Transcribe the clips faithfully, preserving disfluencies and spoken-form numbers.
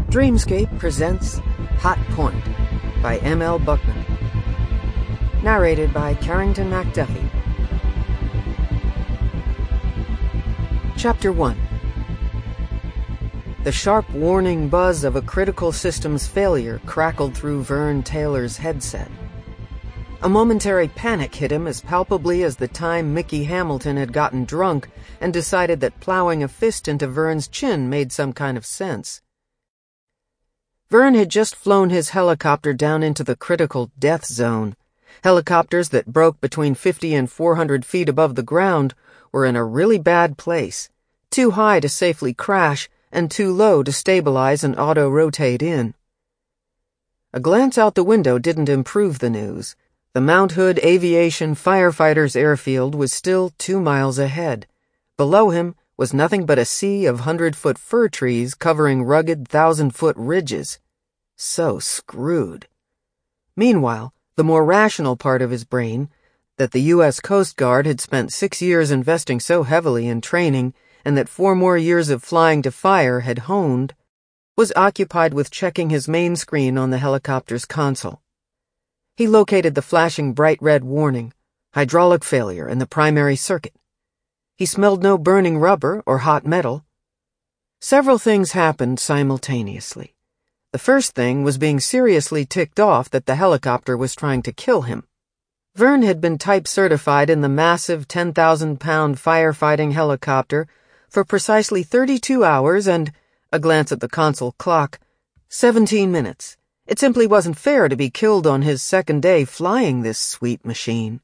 Dreamscape presents Hot Point by M L Buckman. Narrated by Carrington McDuffie. Chapter one. The sharp warning buzz of a critical systems failure crackled through Vern Taylor's headset. A momentary panic hit him as palpably as the time Mickey Hamilton had gotten drunk and decided that plowing a fist into Vern's chin made some kind of sense. Vern had just flown his helicopter down into the critical death zone. Helicopters that broke between fifty and four hundred feet above the ground were in a really bad place, too high to safely crash and too low to stabilize and auto-rotate in. A glance out the window didn't improve the news. The Mount Hood Aviation Firefighters Airfield was still two miles ahead. Below him was nothing but a sea of hundred-foot fir trees covering rugged thousand-foot ridges. So screwed. Meanwhile, the more rational part of his brain, that the U S Coast Guard had spent six years investing so heavily in training and that four more years of flying to fire had honed, was occupied with checking his main screen on the helicopter's console. He located the flashing bright red warning, hydraulic failure in the primary circuit. He smelled no burning rubber or hot metal. Several things happened simultaneously. The first thing was being seriously ticked off that the helicopter was trying to kill him. Vern had been type certified in the massive ten thousand pound firefighting helicopter for precisely thirty-two hours and, a glance at the console clock, seventeen minutes. It simply wasn't fair to be killed on his second day flying this sweet machine.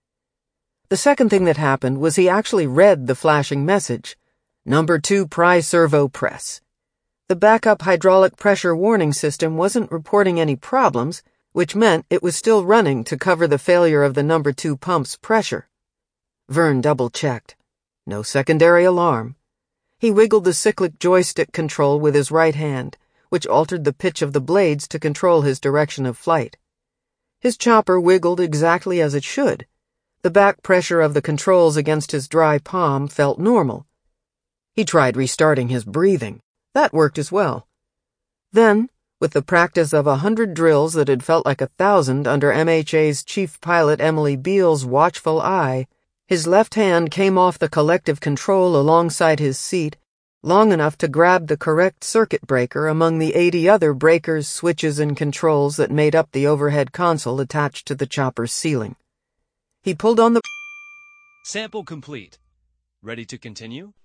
The second thing that happened was he actually read the flashing message. Number two Pry Servo Press. The backup hydraulic pressure warning system wasn't reporting any problems, which meant it was still running to cover the failure of the number two pump's pressure. Vern double-checked. No secondary alarm. He wiggled the cyclic joystick control with his right hand, which altered the pitch of the blades to control his direction of flight. His chopper wiggled exactly as it should. The back pressure of the controls against his dry palm felt normal. He tried restarting his breathing. That worked as well. Then, with the practice of a hundred drills that had felt like a thousand under M H A's chief pilot Emily Beale's watchful eye, his left hand came off the collective control alongside his seat, long enough to grab the correct circuit breaker among the eighty other breakers, switches, and controls that made up the overhead console attached to the chopper's ceiling. He pulled on the... Sample complete. Ready to continue?